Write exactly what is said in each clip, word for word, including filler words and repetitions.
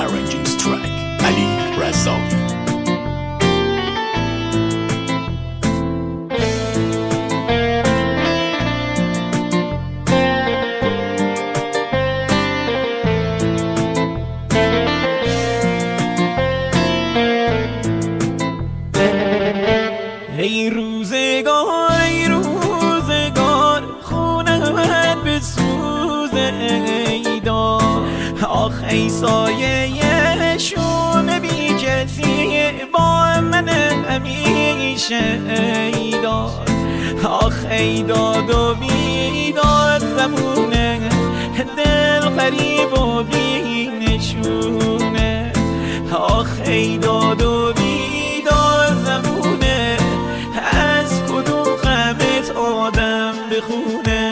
arranging this track, Ali Razawi. ای روزگار ای روزگار خونت به سوز ایدار، آخ ای سایه شوم بی کسی با من همیشه ایدار، آخ ای داد و بیداد زبونه دل غریب و بی نشونه، آخ ای داد و بیداد زبونه از کدوم غمت آدم بخونه.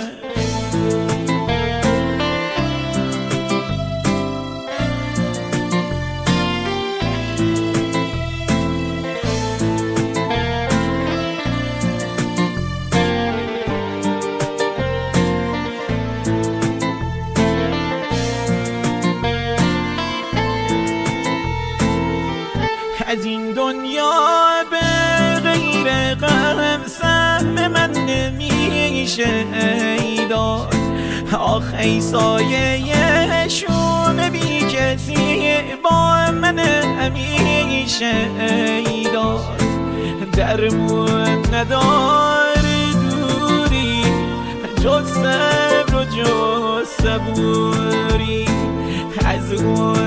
از این دنیا به غیر غم سهم من نمیشه ایدار، آخ ای سایه شوم بی کسی با من همیشه ایدار، درمون نداره دوری جز صبر و جز صبوری، از اون